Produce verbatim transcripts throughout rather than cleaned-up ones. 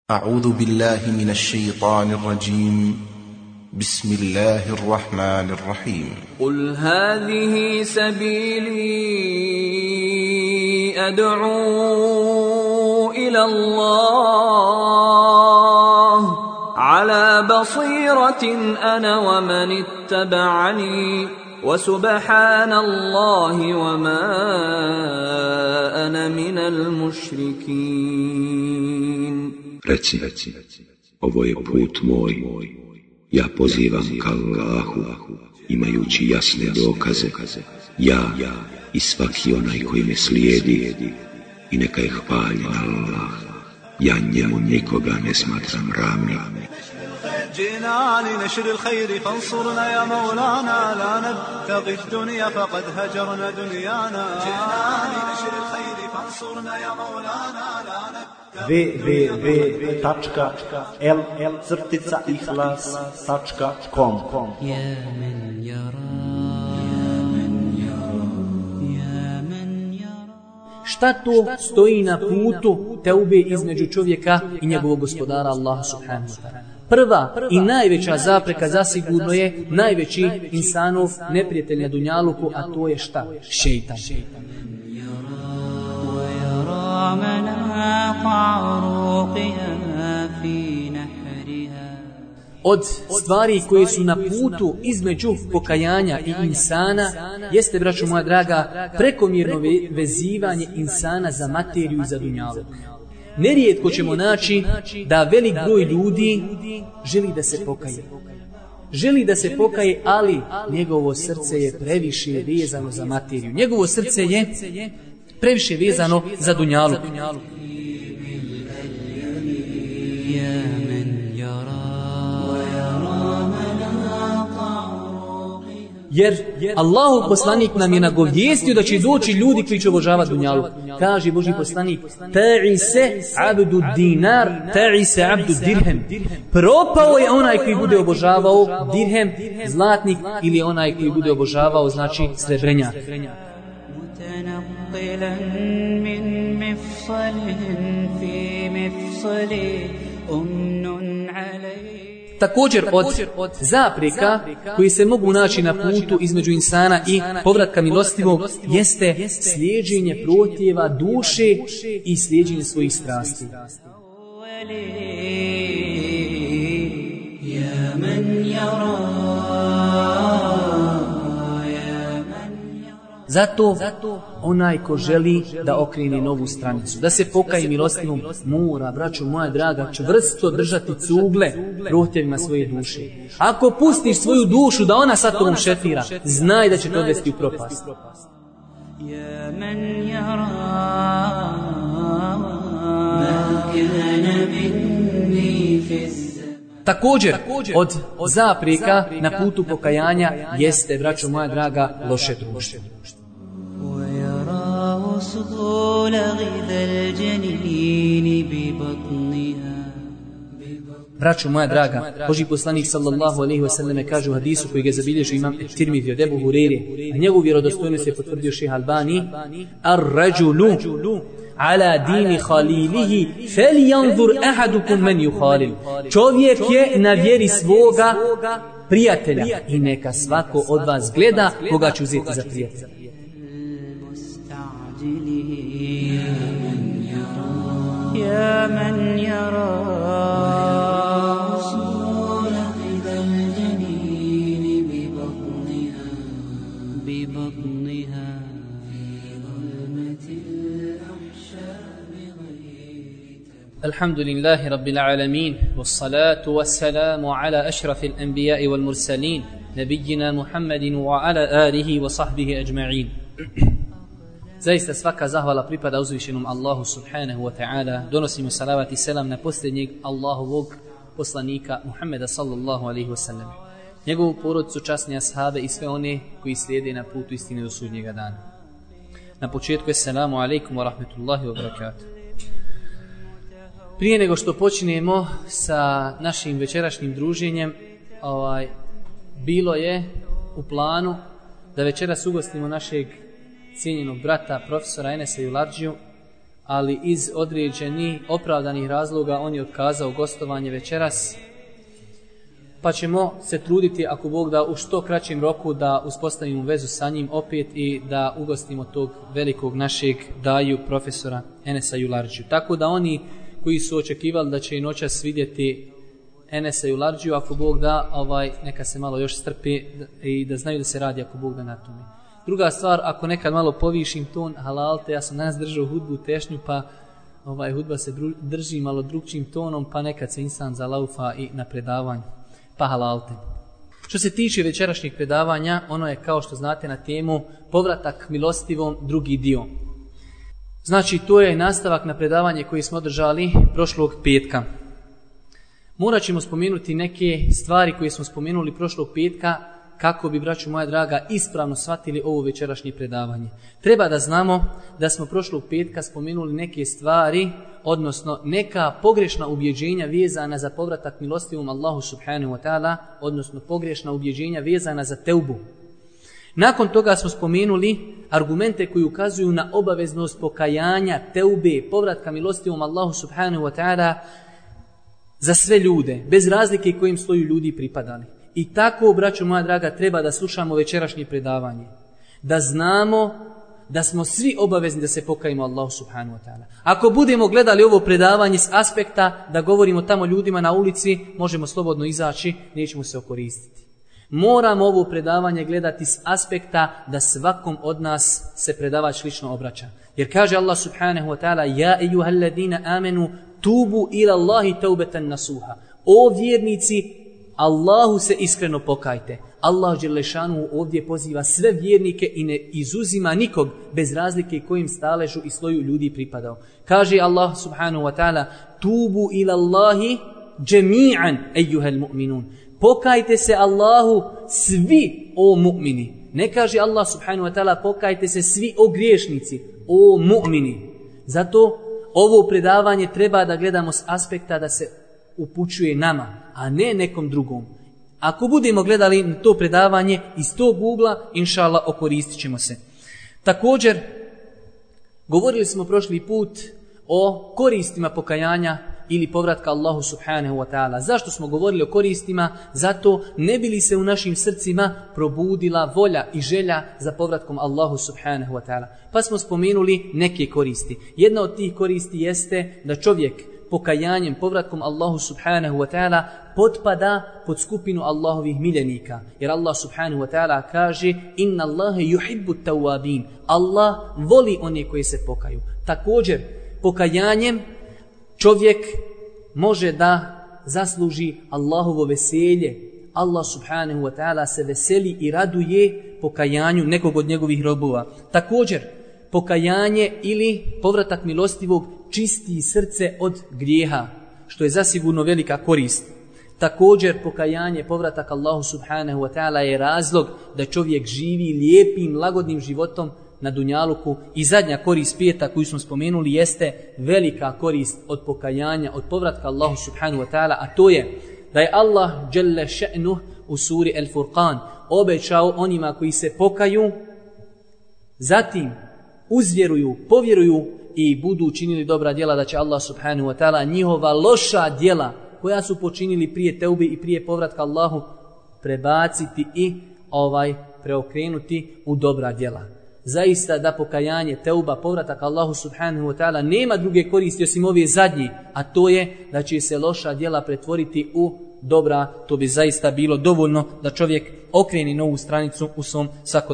أعوذ بالله من الشيطان الرجيم بسم الله الرحمن الرحيم قل هذه سبيلي أدعو إلى الله على بصيرة أنا ومن اتبعني وسبحان الله وما أنا من المشركين. Reci, ovo je put moj, ja pozivam ka Allahu, imajući jasne dokaze, ja i svaki onaj koji me slijedi, i neka je hvaljen Allah, ja njemu nikoga ne smatram ravnim. جئنا لنشر الخير فانصرنا يا مولانا لا نبتغي الدنيا فقد هجرنا دنيانا جئنا لنشر الخير فانصرنا يا مولانا لا w w w tačka l crtica ihlas tačka com. Šta to stoji na putu teube između čovjeka i njegovog gospodara Allaha subhanahu wa ta'ala? Prva i najveća zapreka zasigurno je najveći insanov neprijatelj na dunjaluku, a to je šta? Šejtan. Od stvari koje su na putu između pokajanja i insana jeste, braćo moja draga, prekomjerno vezivanje insana za materiju i za dunjaluk. Nerijetko ćemo naći da velik broj ljudi želi da se pokaje. Želi da se pokaje, ali njegovo srce je previše vezano za materiju. Njegovo srce je previše vezano za dunjaluk. Jer Allahov poslanik nam je nagovijestio da će doći ljudi koji će obožavati dunjaluk. Kaže Božji poslanik: ta'ise abdu dinar, ta'ise abdu dirhem. Propao je onaj koji bude obožavao dirhem, zlatnik, ili onaj koji bude obožavao, znači, srebrenjak. Također od zapreka koji se mogu naći na putu između insana i povratka milostivog jeste slijeđenje protjeva duše i slijeđenje svojih strasti. Zato onaj ko želi da okrene novu stranicu, da se pokaje milostivom, mora, braćo moja draga, čvrsto držati cugle protjevima svoje duše. Ako pustiš svoju dušu da ona sa tobom šefira, znaj da će to odvesti u propast. Također, od zapreka na putu pokajanja jeste, braćo moja draga, loše društvo. Braćo moja draga, Božji poslanik sallallahu alejhi ve selleme kaže u hadisu koji ga zabilježio imam Tirmizi od Ebu Hureyre, a njegovu vjerodostojnost je potvrdio Šejh Albani: ar-rajulu ala dini khalilihi falyanzur ahadukum man yukhalil. Čovjek je na vjeri svoga prijatelja i neka svako od vas gleda koga će uzeti za prijatelja. يا من يرى وصول غذا الجنين ببطنها ببطنها في ظلمة الأحشاء غير. الحمد لله رب العالمين والصلاة والسلام على أشرف الأنبياء والمرسلين نبينا محمد وعلى آله وصحبه أجمعين. Zaista svaka zahvala pripada uzvišenom Allahu subhanahu wa ta'ala. Donosimo salavat i selam na posljednjeg Allahovog poslanika Muhammeda sallallahu alaihi wa sallam, njegovu porodicu, časne ashabe i sve one koji slijede na putu istine do sudnjega dana. Na početku, assalamu alaikum wa rahmetullahi wa barakatuh. Prije nego što počinemo sa našim večerašnjim druženjem, ovaj, bilo je u planu da večeras ugostimo našeg cijenjenog brata, profesora Enesa Julardžiju, ali iz određenih opravdanih razloga on je otkazao gostovanje večeras. Pa ćemo se truditi, ako Bog da, u što kraćem roku da uspostavimo vezu sa njim opet i da ugostimo tog velikog našeg daju profesora Enesa Julardžiju. Tako da oni koji su očekivali da će i noćas vidjeti Enesa Julardžiju, ako Bog da, ovaj, neka se malo još strpe i da znaju da se radi ako Bog da na tome. Druga stvar, ako nekad malo povišim ton, halalte, ja sam danas držao hudbu tešnju, pa ovaj, hudba se drži malo drugčim tonom, pa nekad se insan zalaufa i na predavanju. Pa halalte. Što se tiče večerašnjeg predavanja, ono je, kao što znate, na temu povratak milostivom, drugi dio. Znači, to je nastavak na predavanje koje smo održali prošlog petka. Morat ćemo spomenuti neke stvari koje smo spomenuli prošlog petka, kako bi, braćo moja draga, ispravno shvatili ovo večerašnje predavanje. Treba da znamo da smo prošlog petka spomenuli neke stvari, odnosno neka pogrešna ubjeđenja vezana za povratak milostivom Allahu subhanahu wa ta'ala, odnosno pogrešna ubjeđenja vezana za teubu. Nakon toga smo spomenuli argumente koji ukazuju na obaveznost pokajanja, teube, povratka milostivom Allahu subhanahu wa ta'ala za sve ljude, bez razlike kojim sloju ljudi pripadali. I tako, braćo moja draga, treba da slušamo večerašnje predavanje. Da znamo da smo svi obavezni da se pokajemo Allahu subhanahu wa ta'ala. Ako budemo gledali ovo predavanje s aspekta da govorimo tamo ljudima na ulici, možemo slobodno izaći, nećemo se okoristiti. Moramo ovo predavanje gledati s aspekta da svakom od nas se predavač lično obraća. Jer kaže Allah subhanahu wa ta'ala: Ja ejuhalladina amenu tubu ila Allahi taubetan nasuha. O vjernici, Allahu se iskreno pokajte. Allah dželešanu ovdje poziva sve vjernike i ne izuzima nikog bez razlike kojim staležu i sloju ljudi pripadao. Kaže Allah subhanahu wa ta'ala: Tubu ila Allahi džemi'an ejuhel mu'minun. Pokajte se Allahu svi, o mu'mini. Ne kaže Allah subhanahu wa ta'ala pokajte se svi, o griješnici, o mu'mini. Zato ovo predavanje treba da gledamo s aspekta da se upućuje nama, a ne nekom drugom. Ako budemo gledali na to predavanje iz tog ugla, inša Allah, okoristit ćemo se. Također, govorili smo prošli put o koristima pokajanja ili povratka Allahu subhanahu wa ta'ala. Zašto smo govorili o koristima? Zato ne bi li se u našim srcima probudila volja i želja za povratkom Allahu subhanahu wa ta'ala. Pa smo spomenuli neke koristi. Jedna od tih koristi jeste da čovjek pokajanjem, povratkom Allahu subhanahu wa ta'ala potpada pod skupinu Allahovih miljenika. Jer Allah subhanahu wa ta'ala kaže: Inna Allahe yuhibbu tawabin. Allah voli one koji se pokaju. Također, pokajanjem čovjek može da zasluži Allahovo veselje. Allah subhanahu wa ta'ala se veseli i raduje pokajanju nekog od njegovih robova. Također, pokajanje ili povratak milostivog čisti srce od grijeha, što je zasigurno velika korist. Također, pokajanje, povratak Allahu subhanahu wa ta'ala je razlog da čovjek živi lijepim, lagodnim životom na dunjaluku. I zadnja korist peta koju smo spomenuli jeste velika korist od pokajanja, od povratka Allahu subhanahu wa ta'ala, a to je da je Allah dželle še'nuh u suri El Furqan obećao onima koji se pokaju, zatim uzvjeruju, povjeruju i budu učinili dobra djela, da će Allah subhanahu wa ta'ala njihova loša djela koja su počinili prije teubi i prije povratka Allahu prebaciti i ovaj preokrenuti u dobra djela. Zaista da pokajanje, teuba, povratak Allahu subhanahu wa ta'ala nema druge koristi osim ove zadnje, a to je da će se loša djela pretvoriti u dobra. To bi zaista bilo dovoljno da čovjek okreni novu stranicu u svom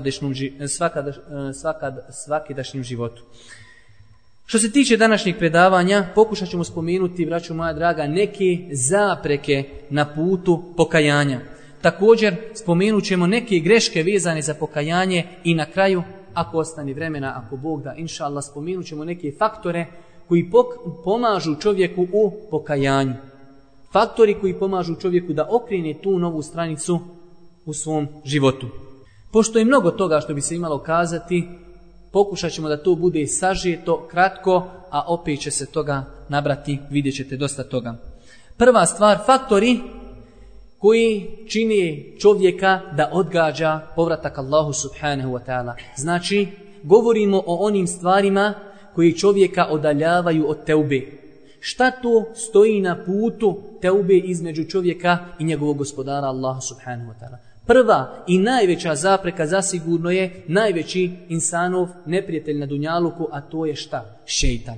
svakidašnjem životu. Što se tiče današnjeg predavanja, pokušat ćemo spomenuti, braćo moja draga, neke zapreke na putu pokajanja. Također spomenut ćemo neke greške vezane za pokajanje i na kraju, ako ostane vremena, ako Bog da, inša Allah, spomenut ćemo neke faktore koji pomažu čovjeku u pokajanju. Faktori koji pomažu čovjeku da okrene tu novu stranicu u svom životu. Pošto je mnogo toga što bi se imalo kazati, pokušat ćemo da to bude sažeto, kratko, a opet će se toga nabrati, vidjet ćete dosta toga. Prva stvar, faktori koji čini čovjeka da odgađa povratak Allahu subhanahu wa ta'ala. Znači, govorimo o onim stvarima koji čovjeka odaljavaju od teube. Šta to stoji na putu teube između čovjeka i njegovog gospodara Allaha subhanahu wa ta'ala? Prva i najveća zapreka zasigurno je najveći insanov neprijatelj na dunjaluku, a to je šta? Šejtan.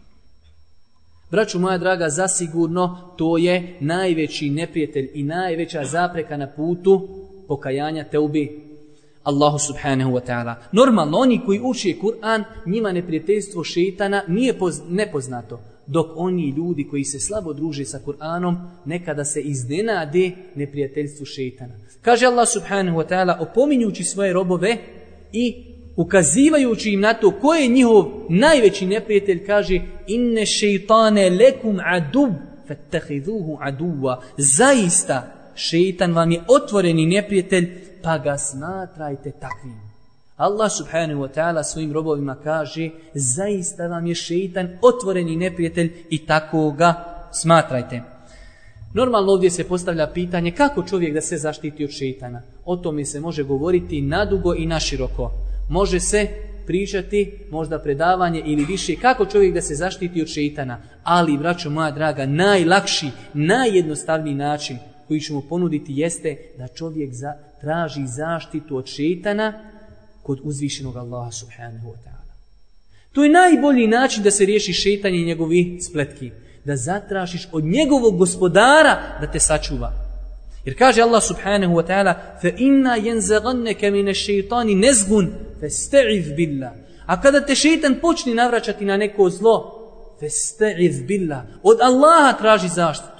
Braćo moja draga, zasigurno to je najveći neprijatelj i najveća zapreka na putu pokajanja teubi Allahu subhanahu wa ta'ala. Normalno, oni koji uče Kur'an, njima neprijateljstvo šejtana nije poz, nepoznato. Dok oni ljudi koji se slabo druže sa Kur'anom, nekada se iznenade neprijateljstvu šejtana. Kaže Allah subhanahu wa ta'ala, opominjući svoje robove i ukazivajući im na to ko je njihov najveći neprijatelj, kaže inne šejtane lekum adub fattahiduhu aduwa. Zaista šejtan vam je otvoreni neprijatelj, pa ga smatrajte takvim. Allah subhanahu wa ta'ala svojim robovima kaže, zaista vam je šejtan otvoreni neprijatelj i tako ga smatrajte. Normalno ovdje se postavlja pitanje kako čovjek da se zaštiti od šejtana. O tome se može govoriti nadugo i naširoko. Može se pričati, možda predavanje ili više, kako čovjek da se zaštiti od šejtana. Ali, braćo moja draga, najlakši, najjednostavniji način koji ćemo ponuditi jeste da čovjek za, traži zaštitu od šejtana kod uzvišenog Allaha subhanahu wa ta'ala. To je najbolji način da se riješi šejtan i njegovi spletki. Da zatražiš od njegovog gospodara da te sačuva. Jer kaže Allah subhanahu wa ta'ala فَإِنَّا يَنْزَغَنَّكَ مِنَ الشَّيْطَانِ نَزْغٌ فَاسْتَعِذْ بِاللَّهِ. A kada te šejtan počne navraćati na neko zlo, فَاسْتَعِذْ بِاللَّهِ, od Allaha traži zaštitu.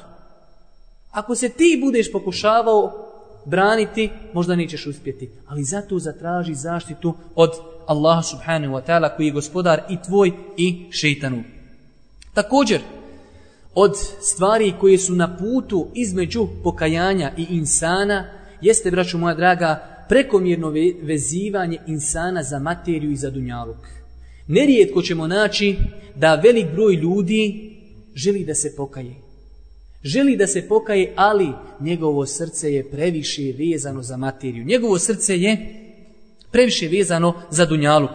Ako se ti budeš pokušavao braniti, možda nećeš uspjeti. Ali zato zatraži zaštitu od Allaha subhanahu wa ta'ala koji je gospodar i tvoj i šejtanu. Također, od stvari koje su na putu između pokajanja i insana, jeste, braćo moja draga, prekomjerno vezivanje insana za materiju i za dunjaluk. Nerijetko ćemo naći da velik broj ljudi želi da se pokaje. Želi da se pokaje, ali njegovo srce je previše vezano za materiju. Njegovo srce je previše vezano za dunjaluk.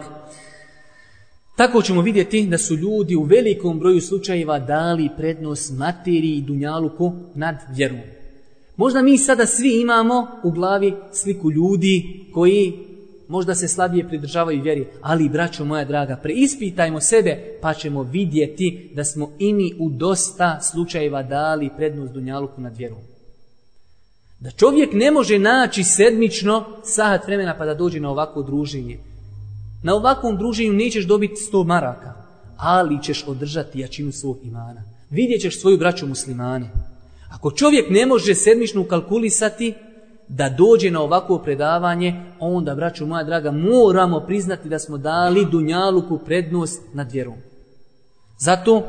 Tako ćemo vidjeti da su ljudi u velikom broju slučajeva dali prednost materiji i dunjaluku nad vjerom. Možda mi sada svi imamo u glavi sliku ljudi koji možda se slabije pridržavaju vjeri, ali, braćo moja draga, preispitajmo sebe pa ćemo vidjeti da smo i mi u dosta slučajeva dali prednost dunjaluku nad vjerom. Da čovjek ne može naći sedmično sahat vremena pa da dođe na ovako druženje. Na ovakvom druženju nećeš dobiti sto maraka, ali ćeš održati jačinu svog imana. Vidjet ćeš svoju braću muslimane. Ako čovjek ne može sedmično ukalkulisati da dođe na ovakvo predavanje, onda, braćo moja draga, moramo priznati da smo dali dunjaluku prednost nad vjerom. Zato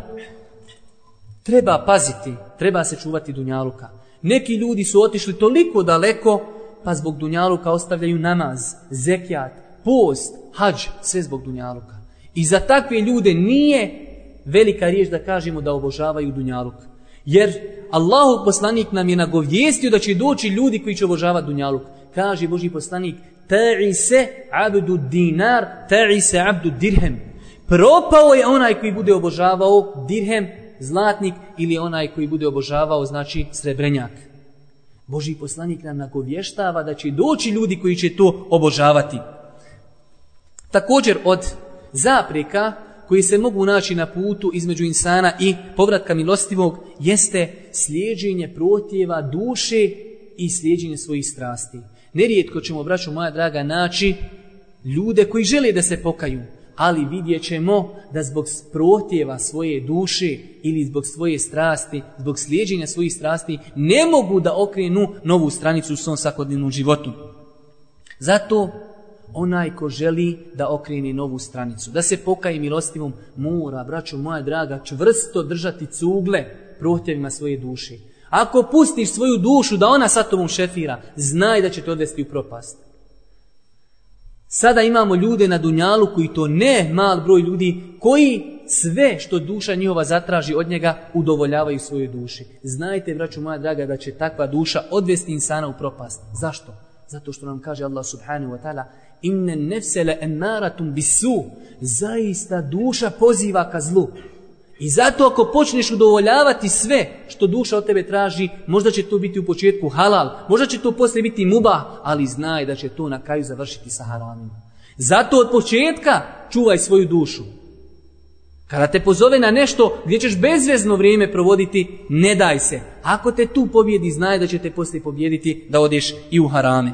treba paziti, treba se čuvati dunjaluka. Neki ljudi su otišli toliko daleko, pa zbog dunjaluka ostavljaju namaz, zekijat, post, hadž, sve zbog dunjaluka. I za takve ljude nije velika riječ da kažemo da obožavaju dunjaluk. Jer Allahov poslanik nam je nagovijestio da će doći ljudi koji će obožavati dunjaluk. Kaže Božji poslanik, ta'i se abdu dinar, ta'i se abdu dirhem. Propao je onaj koji bude obožavao dirhem, zlatnik, ili onaj koji bude obožavao, znači, srebrenjak. Božji poslanik nam nagovještava da će doći ljudi koji će to obožavati. Također od zapreka koji se mogu naći na putu između insana i povratka milostivog jeste slijeđenje protjeva duše i slijeđenje svojih strasti. Nerijetko ćemo, braćo moja draga, naći ljude koji žele da se pokaju, ali vidjet ćemo da zbog protjeva svoje duše ili zbog svoje strasti, zbog slijeđenja svojih strasti ne mogu da okrenu novu stranicu u svom svakodnevnom životu. Zato onaj ko želi da okreni novu stranicu, da se pokaje milostivom, mora, braćo moja draga, čvrsto držati cugle protjevima svoje duše. Ako pustiš svoju dušu da ona sa tobom šefira, znaj da će te odvesti u propast. Sada imamo ljude na dunjalu koji, to ne mal broj ljudi, koji sve što duša njihova zatraži od njega udovoljavaju svojoj duši. Znajte, braćo moja draga, da će takva duša odvesti insana u propast. Zašto? Zato što nam kaže Allah subhanahu wa ta'ala, Inne nefsele emmaratum bisu. Zaista duša poziva ka zlu. I zato ako počneš udovoljavati sve što duša od tebe traži, možda će to biti u početku halal, možda će to poslije biti mubah, ali znaj da će to na kraju završiti sa haramima. Zato od početka čuvaj svoju dušu. Kada te pozove na nešto gdje ćeš bezvezno vrijeme provoditi, ne daj se. Ako te tu pobjedi, znaj da će te poslije pobjediti da odeš i u harame.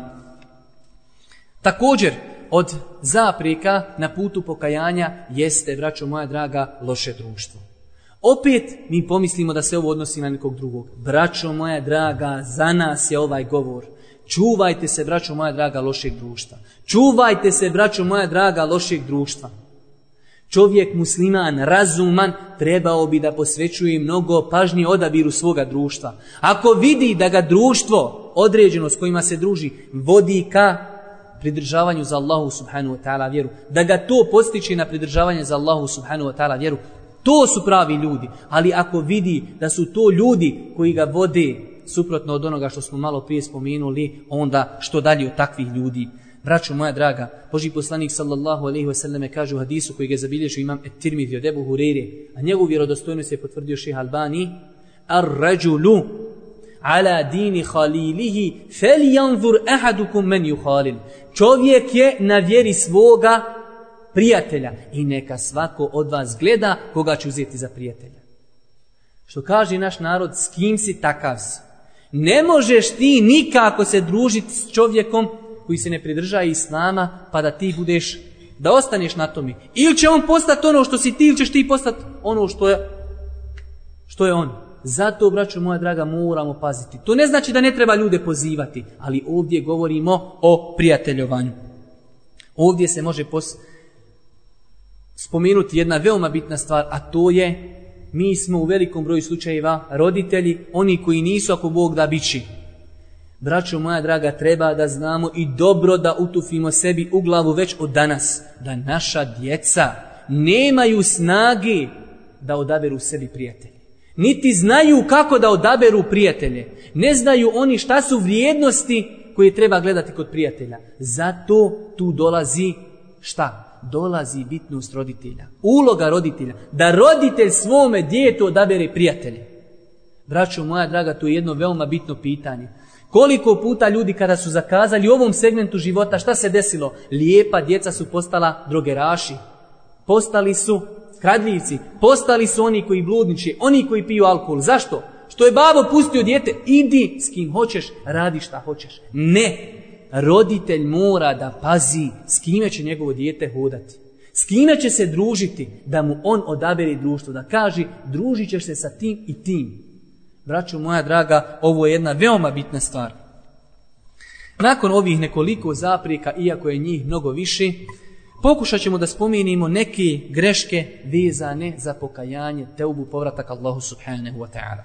Također, od zapreka na putu pokajanja jeste, braćo moja draga, loše društvo. Opet mi pomislimo da se ovo odnosi na nekog drugog. Braćo moja draga, za nas je ovaj govor. Čuvajte se, braćo moja draga, lošeg društva. Čuvajte se, braćo moja draga, lošeg društva. Čovjek musliman, razuman, trebao bi da posvećuje mnogo pažnje odabiru svoga društva. Ako vidi da ga društvo, određeno s kojima se druži, vodi ka pridržavanju za Allahu subhanahu wa ta'ala vjeru, da ga to postiče na pridržavanje za Allahu subhanahu wa ta'ala vjeru, to su pravi ljudi. Ali ako vidi da su to ljudi koji ga vode suprotno od onoga što smo malo prije spomenuli, onda što dalje od takvih ljudi. Braćo moja draga, Božji poslanik sallallahu alejhi ve selleme kaže u hadisu koji ga zabilježio imam et-Tirmidhi od Ebu Hureyre, a njegovu vjerodostojnost je potvrdio Šejh Albani, ar-rajulu ala dini khalilihi falyanzur ahadukum man yukhalil. Čovjek je na vjeri svoga prijatelja i neka svako od vas gleda koga će uzeti za prijatelja. Što kaže naš narod, s kim si takav si. Ne možeš ti nikako se družiti s čovjekom koji se ne pridržaje islama, pa da ti budeš, da ostaneš na tome. Ili će on postati ono što si ti, ili ćeš ti postati ono što je, što je on. Zato, braćo moja draga, moramo paziti. To ne znači da ne treba ljude pozivati, ali ovdje govorimo o prijateljovanju. Ovdje se može pos... spomenuti jedna veoma bitna stvar, a to je, mi smo u velikom broju slučajeva roditelji, oni koji nisu, ako Bog da, bići. Braćo moja draga, treba da znamo i dobro da utufimo sebi u glavu već od danas, da naša djeca nemaju snage da odaberu sebi prijatelje. Niti znaju kako da odaberu prijatelje. Ne znaju oni šta su vrijednosti koje treba gledati kod prijatelja. Zato tu dolazi šta? Dolazi bitnost roditelja. Uloga roditelja. Da roditelj svome djetetu odabere prijatelje. Braćo moja draga, to je jedno veoma bitno pitanje. Koliko puta ljudi kada su zakazali u ovom segmentu života, šta se desilo? Lijepa djeca su postala drogeraši. Postali su kradljivci. Postali su oni koji bludniče, oni koji piju alkohol. Zašto? Što je babo pustio dijete, idi s kim hoćeš, radi šta hoćeš. Ne. Roditelj mora da pazi s kime će njegovo dijete hodati. S kime će se družiti, da mu on odabere društvo, da kaže družit ćeš se sa tim i tim. Braćo moja draga, ovo je jedna veoma bitna stvar. Nakon ovih nekoliko zapreka, iako je njih mnogo više, pokušat ćemo da spomenimo neke greške vezane za pokajanje, teubu, povratak Allahu subhanahu wa ta'ala.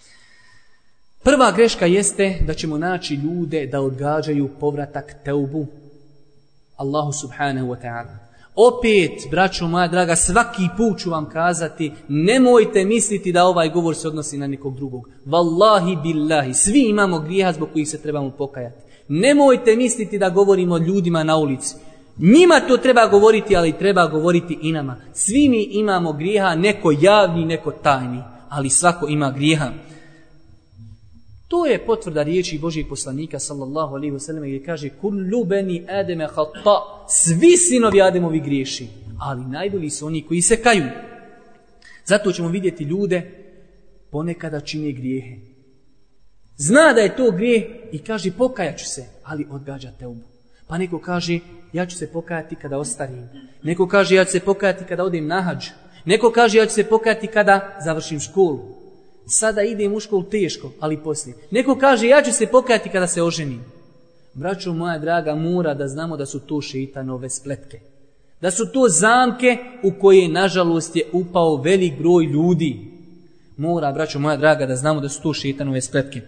Prva greška jeste da ćemo naći ljude da odgađaju povratak teubu Allahu subhanahu wa ta'ala. Opet, braćo moja draga, svaki put ću vam kazati, nemojte misliti da ovaj govor se odnosi na nekog drugog. Wallahi billahi, svi imamo grijeha zbog kojih se trebamo pokajati. Nemojte misliti da govorimo ljudima na ulici. Njima to treba govoriti, ali treba govoriti i nama. Svi mi imamo grijeha, neko javni, neko tajni, ali svako ima grijeha. To je potvrda riječi Božijeg poslanika sallallahu alejhi ve sellem gdje kaže kullu bani adama khata, svi sinovi Ademovi griješi, ali najbolji su oni koji se kaju. Zato ćemo vidjeti ljude ponekada čine grijehe. Zna da je to grijeh i kaže pokajaću se, ali odgađa teubu. Pa neko kaže ja ću se pokajati kada ostarim. Neko kaže ja ću se pokajati kada odem na hadž. Neko kaže ja ću se pokajati kada završim školu. Sada idem u školu teško, ali poslije. Neko kaže ja ću se pokajati kada se oženim. Braćo moja draga, mora da znamo da su to šeitanove spletke. Da su to zamke u koje nažalost je upao velik broj ljudi. Mora, braćo moja draga, da znamo da su to šeitanove spletke.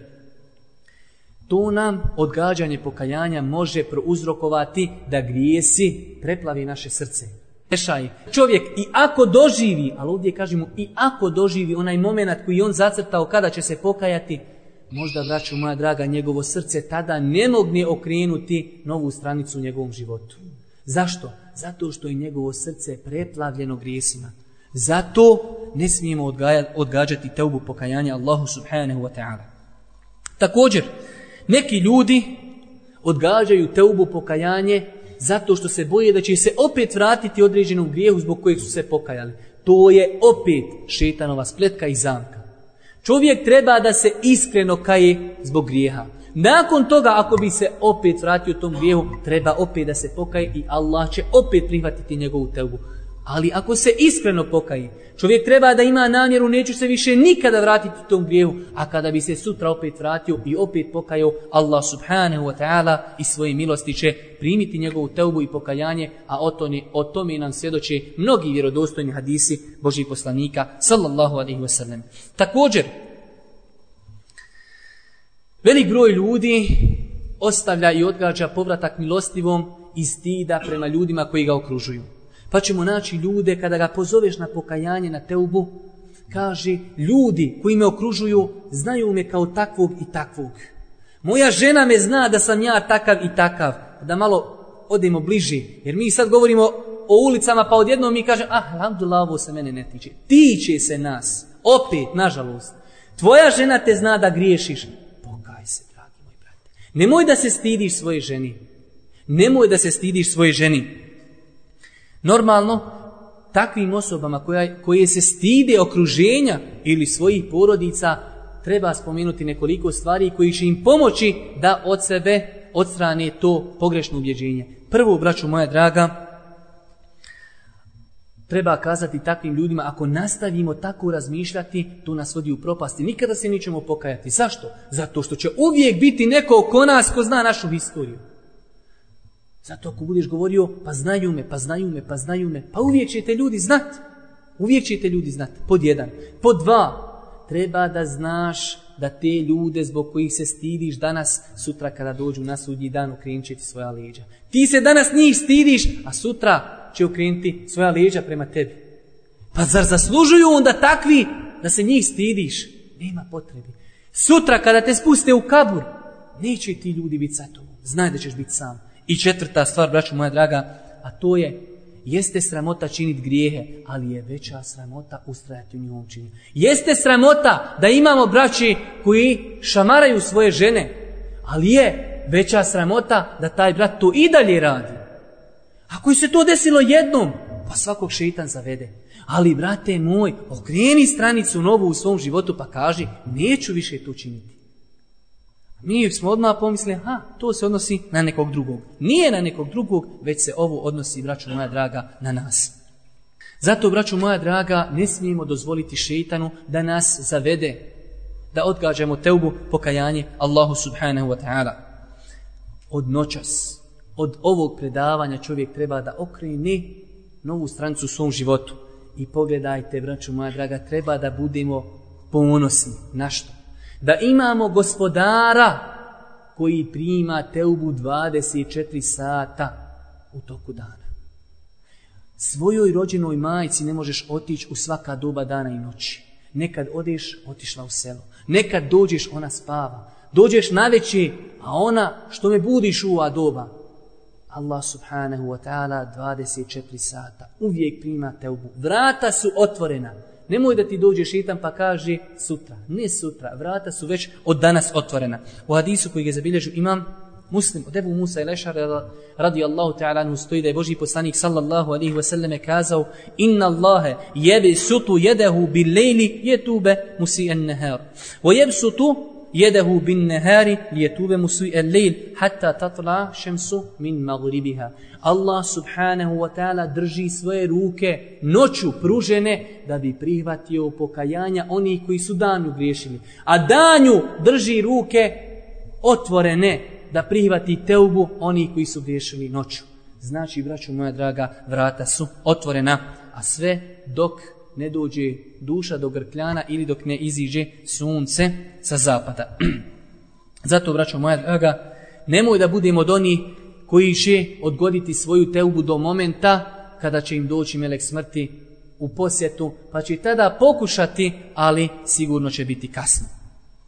To nam odgađanje pokajanja može prouzrokovati da grijesi preplavi naše srce. Čovjek i ako doživi, ali ovdje kažemo i ako doživi onaj moment koji on zacrtao kada će se pokajati, možda, braćo moja draga, njegovo srce tada ne mogne okrenuti novu stranicu u njegovom životu. Zašto? Zato što je njegovo srce preplavljeno grijesima. Zato ne smijemo odgaja, odgađati teubu pokajanja Allahu subhanahu wa ta'ala. Također, neki ljudi odgađaju teubu pokajanje zato što se boje da će se opet vratiti određenom grijehu zbog kojeg su se pokajali. To je opet šetanova spletka i zamka. Čovjek treba da se iskreno kaje zbog grijeha. Nakon toga, ako bi se opet vratio tom grijehu, treba opet da se pokaje i Allah će opet prihvatiti njegovu teubu. Ali ako se iskreno pokaje, čovjek treba da ima namjeru, neću se više nikada vratiti u tom grijehu, a kada bi se sutra opet vratio i opet pokajao, Allah subhanahu wa ta'ala i svoje milosti će primiti njegovu teubu i pokajanje, a o tome, o tome nam svjedoče mnogi vjerodostojni hadisi Božih poslanika sallallahu alaihi wa sallam. Također, velik broj ljudi ostavlja i odgađa povratak milostivom iz stida prema ljudima koji ga okružuju. Pa ćemo naći ljude, kada ga pozoveš na pokajanje, na teubu, kaže, ljudi koji me okružuju znaju me kao takvog i takvog. Moja žena me zna da sam ja takav i takav. Da malo odemo bliži, jer mi sad govorimo o ulicama, pa odjednom mi kaže, ah, alhamdulillah, ovo se mene ne tiče. Tiče se nas. Opet, nažalost. Tvoja žena te zna da griješiš. Pokaj se, dragi moj brate. Nemoj da se stidiš svoje ženi. Nemoj da se stidiš svoje ženi. Normalno, takvim osobama koja, koje se stide okruženja ili svojih porodica, treba spomenuti nekoliko stvari koji će im pomoći da od sebe odstrane to pogrešno ubjeđenje. Prvo, braćo moja draga, treba kazati takvim ljudima, ako nastavimo tako razmišljati, to nas vodi u propasti. Nikada se nećemo pokajati. Zašto? Zato što će uvijek biti neko oko nas ko zna našu historiju. Zato ako budeš govorio, pa znaju me, pa znaju me, pa znaju me, pa uvijek ćete ljudi znati. Uvijek ćete ljudi znati. Pod jedan. Pod dva, treba da znaš da te ljude zbog kojih se stidiš danas, sutra kada dođu na sudnji dan, okrenut će ti svoja leđa. Ti se danas njih stidiš, a sutra će okrenuti svoja leđa prema tebi. Pa zar zaslužuju onda takvi da se njih stidiš? Nema potrebe. Sutra kada te spuste u kabur, neće ti ljudi biti sa tobom. Znaj da ćeš biti sam. I četvrta stvar, braćo moja draga, a to je, jeste sramota činiti grijehe, ali je veća sramota ustrajati u njihovom činjenju. Jeste sramota da imamo braći koji šamaraju svoje žene, ali je veća sramota da taj brat to i dalje radi. Ako se to desilo jednom, pa svakog šeitan zavede. Ali, brate moj, okreni stranicu novu u svom životu pa kaži, neću više to činiti. Mi smo odmah pomislili, ha, to se odnosi na nekog drugog. Nije na nekog drugog, već se ovo odnosi, braćo moja draga, na nas. Zato, braćo moja draga, ne smijemo dozvoliti šeitanu da nas zavede, da odgađamo teubu, pokajanje Allahu subhanahu wa ta'ala. Od noćas, od ovog predavanja čovjek treba da okrene novu stranicu u svom životu. I pogledajte, braćo moja draga, treba da budemo ponosni. Na što? Da imamo gospodara koji prima teubu dvadeset četiri sata u toku dana. Svojoj rođenoj majci ne možeš otići u svaka doba dana i noći. Nekad odeš, otišla u selo. Nekad dođeš, ona spava. Dođeš navečer, a ona, što me budiš u ova doba? Allah subhanahu wa ta'ala dvadeset četiri sata uvijek prima teubu. Vrata su otvorena. Nemoj da ti dođe šeitan pa kaže sutra. Ne sutra, vrata su već od danas otvorena. U hadisu koji je zabilježio imam Muslim od Ebu Musa il-Ešari radijallahu ta'ala anhu stoji da je Božji poslanik sallallahu alaihi wa sallam kazao: inna Allahe jebsutu jedehu bil lejli jetube musi'an nahar. Wa jebsutu jedehu bin nahari jetube musi'an lejl hatta tatla šemsu min magribiha. Allah subhanahu wa ta'ala drži svoje ruke noću pružene da bi prihvatio pokajanja onih koji su danju griješili. A danju drži ruke otvorene da prihvati teubu onih koji su griješili noću. Znači, braćo moja draga, vrata su otvorena, a sve dok ne dođe duša do grkljana ili dok ne iziđe sunce sa zapada. Zato, braćo moja draga, nemoj da budemo od onih koji će odgoditi svoju teubu do momenta kada će im doći melek smrti u posjetu, pa će tada pokušati, ali sigurno će biti kasno.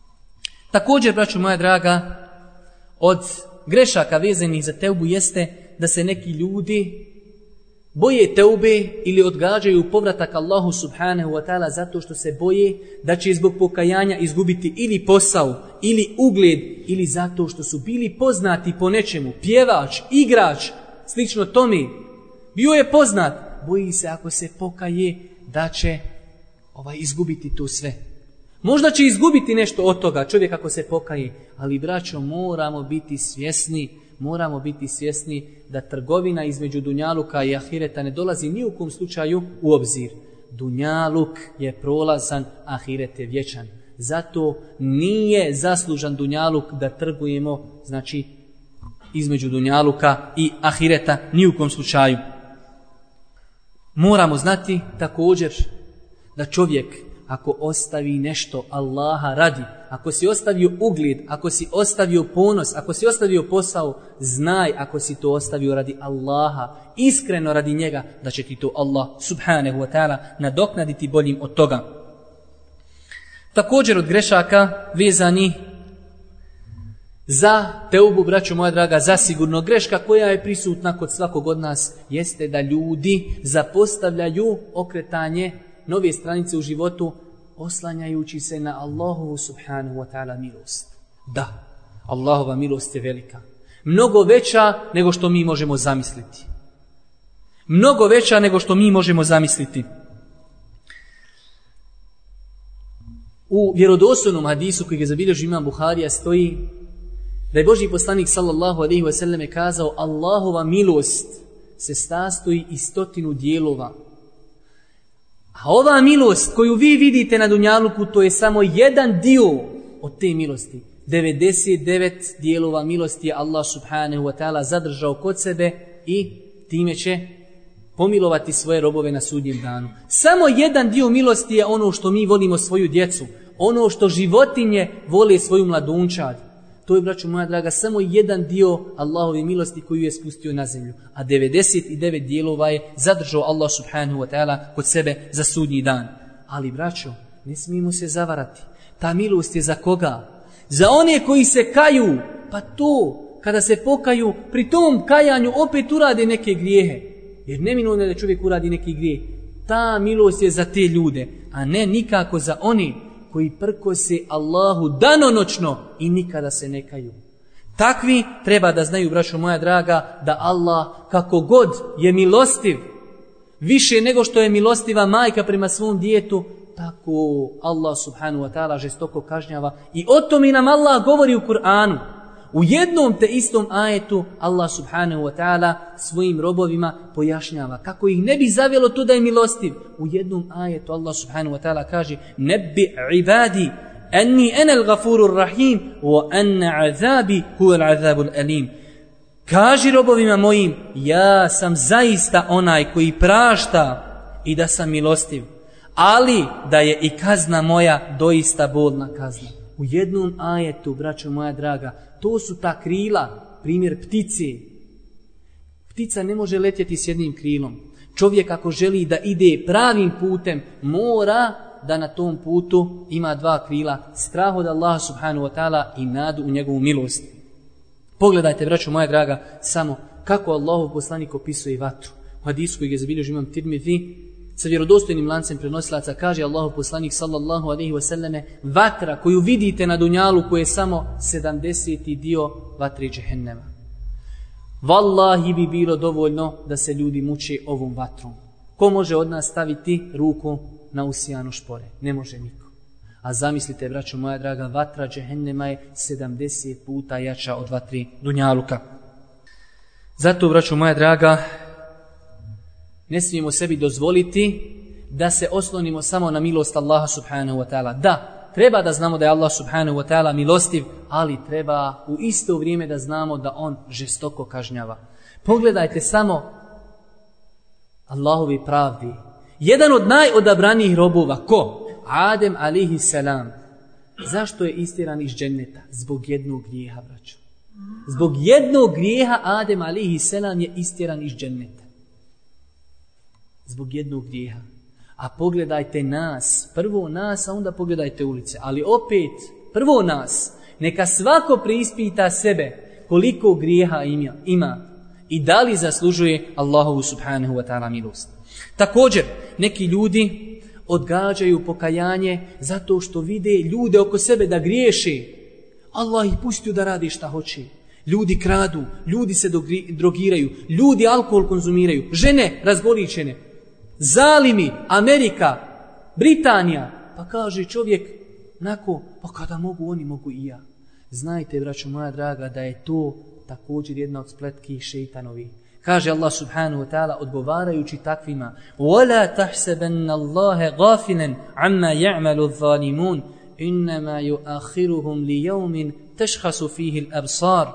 Također, braćo moja draga, od grešaka vezanih za teubu jeste da se neki ljudi boje teube ili odgađaju povratak Allahu subhanahu wa ta'ala zato što se boje da će zbog pokajanja izgubiti ili posao, ili ugled, ili zato što su bili poznati po nečemu. Pjevač, igrač, slično tome. Bio je poznat. Boji se ako se pokaje da će ovaj, izgubiti to sve. Možda će izgubiti nešto od toga čovjek ako se pokaje. Ali braćo, moramo biti svjesni moramo biti svjesni da trgovina između dunjaluka i ahireta ne dolazi ni u kom slučaju u obzir. Dunjaluk je prolazan, ahiret je vječan. Zato nije zaslužan dunjaluk da trgujemo, znači, između dunjaluka i ahireta ni u kom slučaju. Moramo znati također da čovjek ako ostavi nešto Allaha radi, ako si ostavio ugled, ako si ostavio ponos, ako si ostavio posao, znaj ako si to ostavio radi Allaha, iskreno radi njega, da će ti to Allah subhanahu wa ta'ala nadoknaditi boljim od toga. Također od grešaka vezani za teubu, braćo moja draga, zasigurno greška koja je prisutna kod svakog od nas jeste da ljudi zapostavljaju okretanje nove stranice u životu oslanjajući se na Allahovu subhanahu wa ta'ala milost. Da, Allahova milost je velika. Mnogo veća nego što mi možemo zamisliti. Mnogo veća nego što mi možemo zamisliti. U vjerodostojnom hadisu koji je zabilježio imam Buharija stoji da je Božji poslanik sallallahu alejhi ve selleme kazao: Allahova milost se sastoji iz stotinu dijelova. A ova milost koju vi vidite na dunjaluku, to je samo jedan dio od te milosti. devedeset devet dijelova milosti je Allah subhanahu wa ta'ala zadržao kod sebe i time će pomilovati svoje robove na sudnjem danu. Samo jedan dio milosti je ono što mi volimo svoju djecu, ono što životinje vole svoju mladunčad. To je, braćo moja draga, samo jedan dio Allahove milosti koju je spustio na zemlju. A devedeset devet dijelova je zadržao Allah subhanahu wa ta'ala kod sebe za sudnji dan. Ali, braćo, ne smijemo se zavarati. Ta milost je za koga? Za one koji se kaju. Pa to, kada se pokaju, pri tom kajanju opet urade neke grijehe. Jer neminovno je da čovjek uradi neki grijeh. Ta milost je za te ljude, a ne nikako za one koji prkose Allahu danonoćno i nikada se ne kaju. Takvi treba da znaju, braćo moja draga, da Allah kako god je milostiv, više nego što je milostiva majka prema svom djetetu, tako Allah subhanahu wa ta'ala žestoko kažnjava. I o tome nam Allah govori u Kur'anu. U jednom te istom ajetu Allah subhanahu wa ta'ala svojim robovima pojašnjava kako ih ne bi zavjelo to da je milostiv. U jednom ajetu Allah subhanahu wa ta'ala kaže: Nebbi ibadi anni enel gafurur rahim wa anna azabi huvel azabul alim. Kaži robovima mojim, ja sam zaista onaj koji prašta i da sam milostiv, ali da je i kazna moja doista bolna kazna. U jednom ajetu, braćo moja draga, to su ta krila, primjer ptice. Ptica ne može letjeti s jednim krilom. Čovjek ako želi da ide pravim putem, mora da na tom putu ima dva krila, strah od Allaha subhanahu wa ta'ala i nadu u njegovu milost. Pogledajte, braćo moja draga, samo kako Allahov poslanik opisuje vatru. U hadisu koji je zabilježio imam Tirmidhi, sa vjerodostojnim lancem prenosilaca kaže Allahov poslanik sallallahu alejhi ve selleme: vatra koju vidite na dunjalu, koja je samo sedamdeseti dio vatre džehennema. Wallahi bi bilo dovoljno da se ljudi muče ovom vatrom. Ko može od nas staviti ruku na usijano špore? Ne može niko. A zamislite, braćo moja draga, vatra džehennema je sedamdeset puta jača od vatre dunjaluka. Zato, braćo moja draga, ne smijemo sebi dozvoliti da se oslonimo samo na milost Allaha subhanahu wa ta'ala. Da, treba da znamo da je Allah subhanahu wa ta'ala milostiv, ali treba u isto vrijeme da znamo da on žestoko kažnjava. Pogledajte samo Allahovi pravdi. Jedan od najodabranijih robova, ko? Adem alejhi selam. Zašto je istjeran iz dženneta? Zbog jednog grijeha, braćo. Zbog jednog grijeha Adem alejhi selam je istjeran iz dženneta. Zbog jednog grijeha. A pogledajte nas, prvo nas, a onda pogledajte ulice. Ali opet, prvo nas. Neka svako preispita sebe koliko grijeha ima. i da li zaslužuje Allahovu subhanahu wa ta'ala milost. Također, neki ljudi odgađaju pokajanje zato što vide ljude oko sebe da griješe. Allah ih pustio da radi šta hoće. Ljudi kradu, ljudi se drogiraju, ljudi alkohol konzumiraju, žene razgoličene, zalimi, Amerika, Britanija. Pa kaže čovjek, nako, pa kada mogu oni, mogu i ja. Znajte, braćo moja draga, da je to također jedna od spletki šeitanovi. Kaže Allah subhanahu wa ta'ala odgovarajući takvima: وَلَا تَحْسَبَنَّ اللَّهَ غَافِلًا عَمَّا يَعْمَلُ الظَّالِمُونَ إِنَّمَا يُؤَخِّرُهُمْ لِيَوْمٍ تَشْخَصُ فِيهِ الْأَبْصَارِ.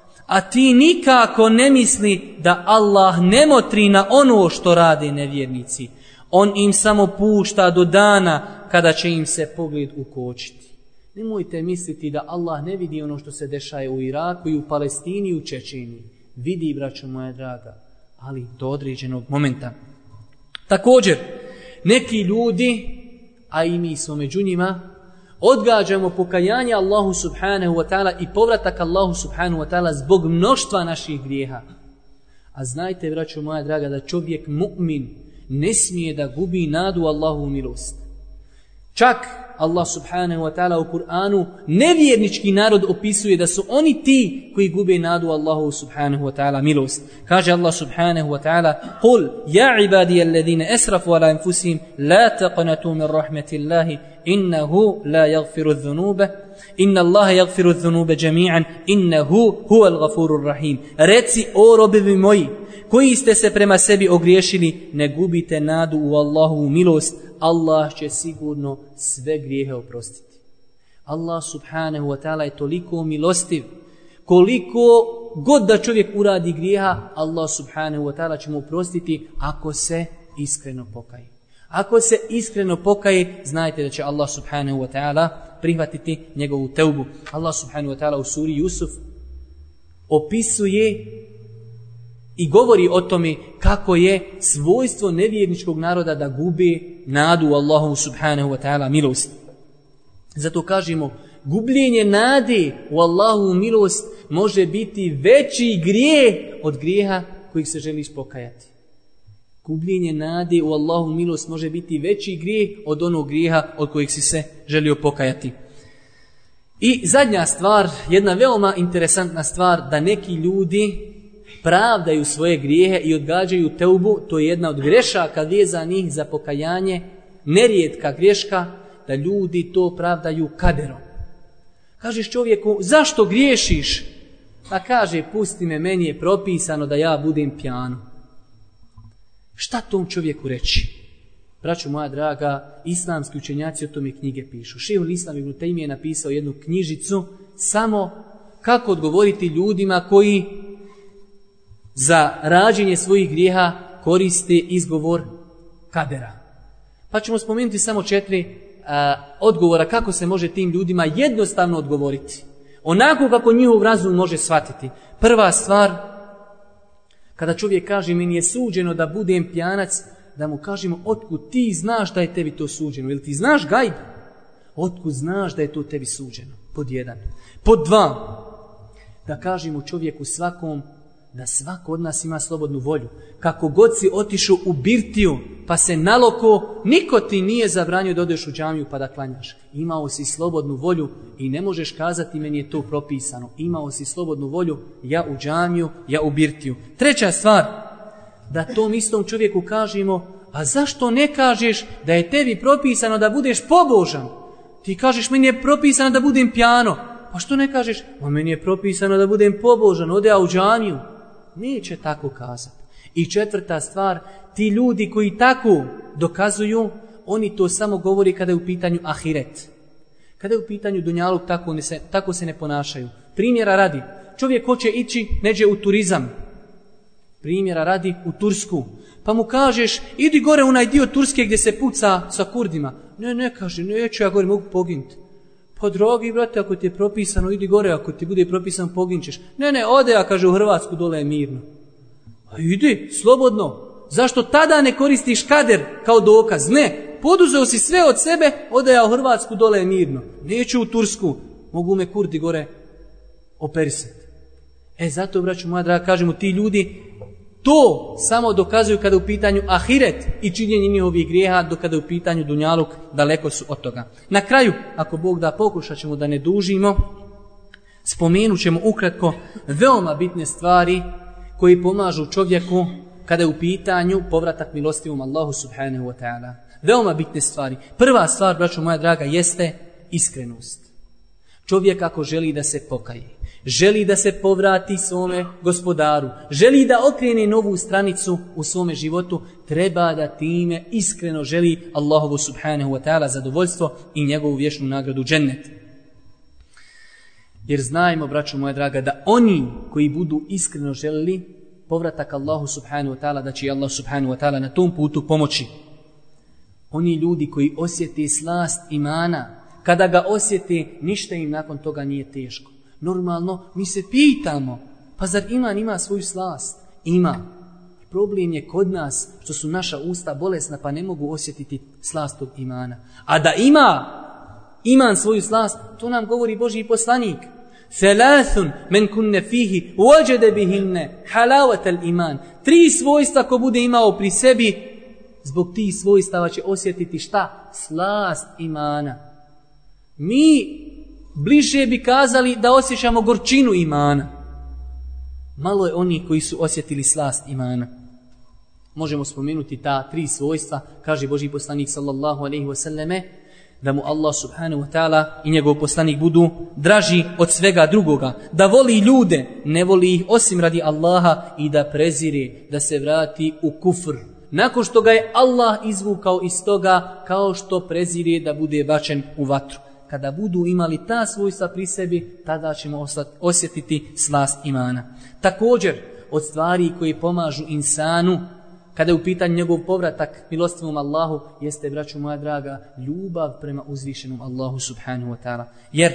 A ti nikako ne misli da Allah ne motri na ono što rade nevjernici. On im samo pušta do dana kada će im se pogled ukočiti. Nemojte misliti da Allah ne vidi ono što se dešaje u Iraku i u Palestini i u Čečeniji. Vidi, braćo moja draga, ali do određenog momenta. Također, neki ljudi, a i mi smo među njima, odgađamo pokajanje Allahu subhanahu wa ta'ala i povratak Allahu subhanahu wa ta'ala zbog mnoštva naših grijeha. A znajte, braćo moja draga, da čovjek mu'min ne smije da gubi nadu Allahovu milost. Čak Allah subhanahu wa ta'ala u Kur'anu nevjernički narod opisuje da su oni ti koji gube nadu Allahu subhanahu wa ta'ala milost. Kaže Allah subhanahu wa ta'ala: "Qul ya ibadiy alladhina asrafu ala anfusihim la taqnatu min rahmatillahi innahu la yaghfiru adh-dhunuba inna Allaha yaghfiru adh-dhunuba jami'an innahu huwal ghafurur rahim." Reci, o robovi moji koji ste se prema sebi ogriješili, ne gubite nadu u Allahovu milost. Allah će sigurno sve grijehe oprostiti. Allah subhanahu wa ta'ala je toliko milostiv. Koliko god da čovjek uradi grijeha, Allah subhanahu wa ta'ala će mu oprostiti ako se iskreno pokaje. Ako se iskreno pokaje, znajte da će Allah subhanahu wa ta'ala prihvatiti njegovu teubu. Allah subhanahu wa ta'ala u suri Jusuf opisuje i govori o tome kako je svojstvo nevjerničkog naroda da gubi nadu u Allahu subhanahu wa ta'ala milost. Zato kažemo, gubljenje nade u Allahu milost može biti veći grijeh od grijeha kojih se želiš pokajati. Gubljenje nade u Allahu milost može biti veći grijeh od onog grijeha od kojih si se želio pokajati. I zadnja stvar, jedna veoma interesantna stvar, da neki ljudi pravdaju svoje grijehe i odgađaju teubu. To je jedna od grešaka vezanih za pokajanje, nerijetka greška, da ljudi to pravdaju kaderom. Kažeš čovjeku, zašto griješiš? Pa kaže, pusti me, meni je propisano da ja budem pijano. Šta tom čovjeku reći? Braćo moja draga, islamski učenjaci o tome knjige pišu. Šejhul Islam ibn Tejmije je napisao jednu knjižicu samo kako odgovoriti ljudima koji za rađenje svojih grijeha koriste izgovor kadera. Pa ćemo spomenuti samo četiri a, odgovora kako se može tim ljudima jednostavno odgovoriti. Onako kako njihov razum može shvatiti. Prva stvar, kada čovjek kaže meni je suđeno da budem pijanac, da mu kažemo otkud ti znaš da je tebi to suđeno. Jel ti znaš gajb? Otkud znaš da je to tebi suđeno? Pod jedan. Pod dva, da kažemo čovjeku svakom da svako od nas ima slobodnu volju. Kako god si otišao u birtiju pa se naloko, niko ti nije zabranio da odeš u džamiju pa da klanjaš. Imao si slobodnu volju i ne možeš kazati meni je to propisano. Imao si slobodnu volju, ja u džamiju, ja u birtiju. Treća stvar, da tom istom čovjeku kažemo, a zašto ne kažeš da je tebi propisano da budeš pobožan? Ti kažeš meni je propisano da budem pijano. Pa što ne kažeš, a meni je propisano da budem pobožan, ode ja u džamiju. Neće tako kazati. I četvrta stvar, ti ljudi koji tako dokazuju, oni to samo govori kada je u pitanju ahiret. Kada je u pitanju dunjaluk, tako, ne se, tako se ne ponašaju. Primjera radi, čovjek hoće ići neđe u turizam. Primjera radi u Tursku. Pa mu kažeš, idi gore u onaj dio Turske gdje se puca sa Kurdima. Ne, ne, kaže, neću ja gore, mogu poginuti. Pa drogi brate, ako ti je propisano, idi gore, ako ti bude propisano, poginčeš. Ne, ne, ode, ja kaže, u Hrvatsku dole je mirno. A idi, slobodno. Zašto tada ne koristiš kader kao dokaz? Ne, poduzeo si sve od sebe, ode ja u Hrvatsku dole je mirno. Neću u Tursku, mogu me Kurdi gore operisati. E zato, braću moja draga, kažemo ti ljudi to samo dokazuju kada je u pitanju ahiret i činjenje njihovih grijeha, dok kada je u pitanju dunjaluk, daleko su od toga. Na kraju, ako Bog da, pokušat ćemo da ne dužimo, spomenut ćemo ukratko veoma bitne stvari koji pomažu čovjeku kada je u pitanju povratak milostivom Allahu subhanahu wa ta'ala. Veoma bitne stvari. Prva stvar, braćo moja draga, jeste iskrenost. Čovjek ako želi da se pokaje, želi da se povrati svome gospodaru, želi da okrene novu stranicu u svome životu, treba da time iskreno želi Allahovu subhanahu wa ta'ala zadovoljstvo i njegovu vječnu nagradu džennet. Jer znajmo, braćo moja draga, da oni koji budu iskreno želili povratak Allahu subhanahu wa ta'ala, da će Allah subhanahu wa ta'ala na tom putu pomoći. Oni ljudi koji osjete slast imana, kada ga osjete, ništa im nakon toga nije teško. Normalno, mi se pitamo, pa zar iman ima svoju slast? Ima. Problem je kod nas što su naša usta bolesna pa ne mogu osjetiti slast tog imana. A da ima iman svoju slast, to nam govori Božji poslanik. Thalathun men kunne fihi wajada bihinne halawatal iman. Tri svojstva ko bude imao pri sebi, zbog tih svojstava će osjetiti šta? Slast imana. Mi bliže bi kazali da osjećamo gorčinu imana. Malo je oni koji su osjetili slast imana. Možemo spomenuti ta tri svojstva, kaže Božji poslanik sallallahu alejhi ve selleme, da mu Allah subhanahu wa ta'ala i njegov poslanik budu draži od svega drugoga, da voli ljude, ne voli ih osim radi Allaha i da prezire, da se vrati u kufr. Nakon što ga je Allah izvukao iz toga, kao što prezire da bude bačen u vatru. Kada budu imali ta svojstva pri sebi, tada ćemo osjetiti slast imana. Također, od stvari koje pomažu insanu, kada je u pitanju njegov povratak milostivom Allahu, jeste, braćo moja draga, ljubav prema uzvišenom Allahu subhanahu wa ta'ala. Jer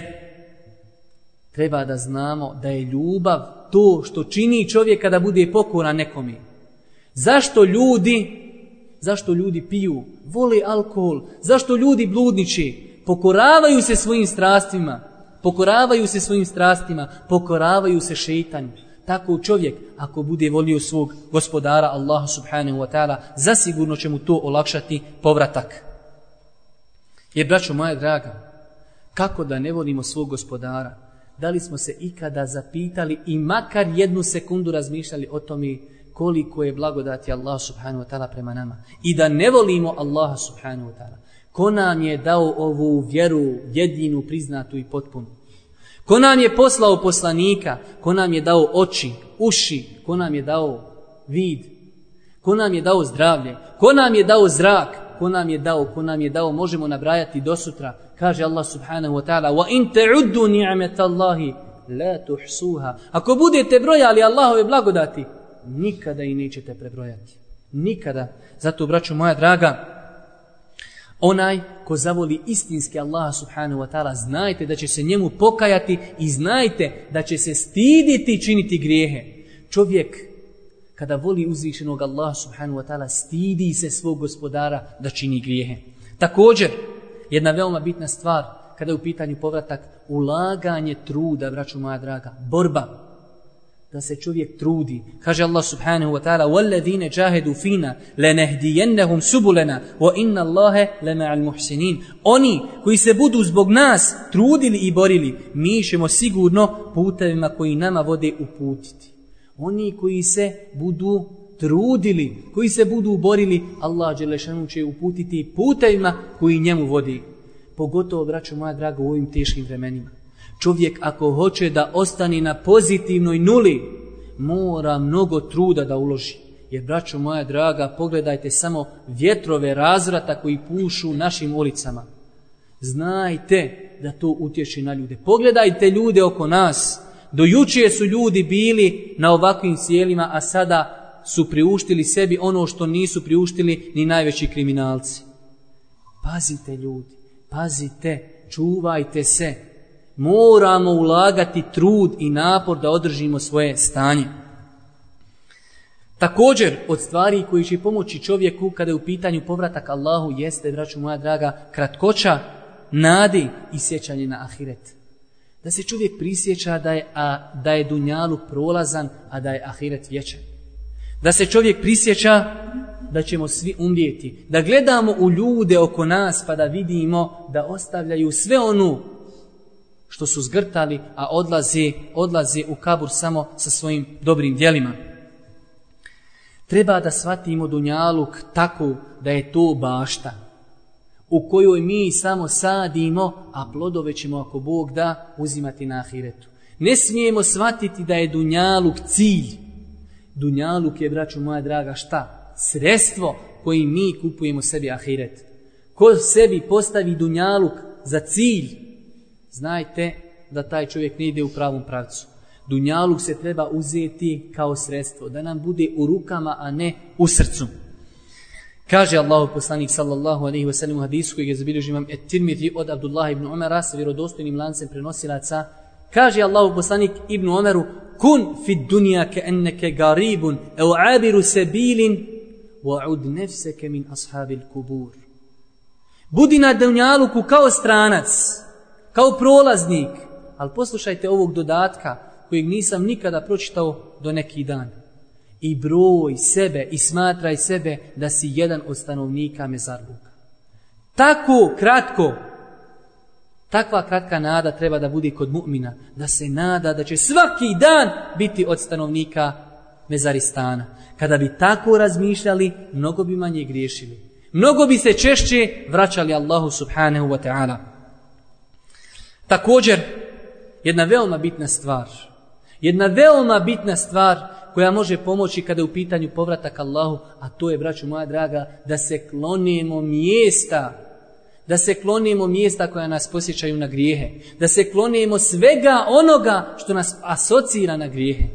treba da znamo da je ljubav to što čini čovjek kada bude pokoran nekome. Zašto ljudi, zašto ljudi piju, vole alkohol, zašto ljudi bludniči? Pokoravaju se svojim strastima, pokoravaju se svojim strastima, pokoravaju se šeitanju. Tako čovjek, ako bude volio svog gospodara Allaha subhanahu wa ta'ala, zasigurno će mu to olakšati povratak. Jer, braćo moja draga, kako da ne volimo svog gospodara? Da li smo se ikada zapitali i makar jednu sekundu razmišljali o tome koliko je blagodati Allah subhanahu wa ta'ala prema nama? I da ne volimo Allaha subhanahu wa ta'ala. Ko nam je dao ovu vjeru jedinu, priznatu i potpunu? Ko nam je poslao poslanika? Ko nam je dao oči, uši? Ko nam je dao vid? Ko nam je dao zdravlje? Ko nam je dao zrak? Ko nam je dao? Ko nam je dao? Možemo nabrajati do sutra. Kaže Allah subhanahu wa ta'ala: "Wa in ta'uddu ni'matallahi la tuhsuha." Ako budete brojali Allahove blagodati, nikada i nećete prebrojati. Nikada. Zato, braćo moja draga, onaj ko zavoli istinski Allaha subhanahu wa ta'ala, znajte da će se njemu pokajati i znajte da će se stiditi činiti grijehe. Čovjek kada voli uzvišenog Allaha subhanahu wa ta'ala, stidi se svog gospodara da čini grijehe. Također, jedna veoma bitna stvar kada je u pitanju povratak, ulaganje truda, braćo moja draga, borba. Da se čovjek trudi. Kaže Allah subhanahu wa ta'ala: "Wallazine jahadu fina lanahdiyannahum subulana wa inna Allaha lama'al muhsinin." Oni koji se budu zbog nas trudili i borili, mi ćemo sigurno putevima koji nama vode uputiti. Oni koji se budu trudili, koji se budu borili, Allah dželle šanu će uputiti putevima koji njemu vodi. Pogotovo, braćo moja draga, u ovim teškim vremenima. Čovjek ako hoće da ostane na pozitivnoj nuli, mora mnogo truda da uloži. Jer, braćo moja draga, pogledajte samo vjetrove razvrata koji pušu našim ulicama. Znajte da to utječe na ljude. Pogledajte ljude oko nas. Do jučer su ljudi bili na ovakvim sjelima, a sada su priuštili sebi ono što nisu priuštili ni najveći kriminalci. Pazite ljudi, pazite, čuvajte se. Moramo ulagati trud i napor da održimo svoje stanje. Također, od stvari koji će pomoći čovjeku kada je u pitanju povratak Allahu jeste, braćo moja draga, kratkoća nadi i sjećanje na ahiret. Da se čovjek prisjeća da je, a, da je dunjaluk prolazan, a da je ahiret vječan. Da se čovjek prisjeća da ćemo svi umrijeti. Da gledamo u ljude oko nas pa da vidimo da ostavljaju sve onu što su zgrtali, a odlaze, odlaze u kabur samo sa svojim dobrim djelima. Treba da shvatimo dunjaluk tako da je to bašta u kojoj mi samo sadimo, a plodove ćemo, ako Bog da, uzimati na ahiretu. Ne smijemo shvatiti da je dunjaluk cilj. Dunjaluk je, braćo moja draga, šta? Sredstvo kojim mi kupujemo sebi ahiret. Ko sebi postavi dunjaluk za cilj, znajte da taj čovjek ne ide u pravom pravcu. Dunjaluk se treba uzeti kao sredstvo, da nam bude u rukama, a ne u srcu. Kaže Allahu poslanik sallallahu alejhi ve sellem u hadisu kojeg je zabilježio imam et-Tirmidhi od Abdullah ibn Umara sa vjerodostojnim lancem prenosilaca. Kaže Allahu poslanik ibn Umaru: kun fi dunya ka'annaka garibun aw abiru sabilin wa'ud nafsaka min ashabil kubur. Budi na dunjaluku kao stranac, kao prolaznik, ali poslušajte ovog dodatka kojeg nisam nikada pročitao do neki dan. I broj sebe i smatraj sebe da si jedan od stanovnika mezarluka. Tako kratko, takva kratka nada treba da bude kod mu'mina, da se nada da će svaki dan biti od stanovnika mezaristana. Kada bi tako razmišljali, mnogo bi manje griješili. Mnogo bi se češće vraćali Allahu subhanahu wa ta'ala. Također, jedna veoma bitna stvar, jedna veoma bitna stvar koja može pomoći kada je u pitanju povratak Allahu, a to je, braćo moja draga, da se klonimo mjesta, da se klonimo mjesta koja nas posjećaju na grijehe, da se klonimo svega onoga što nas asocira na grijehe.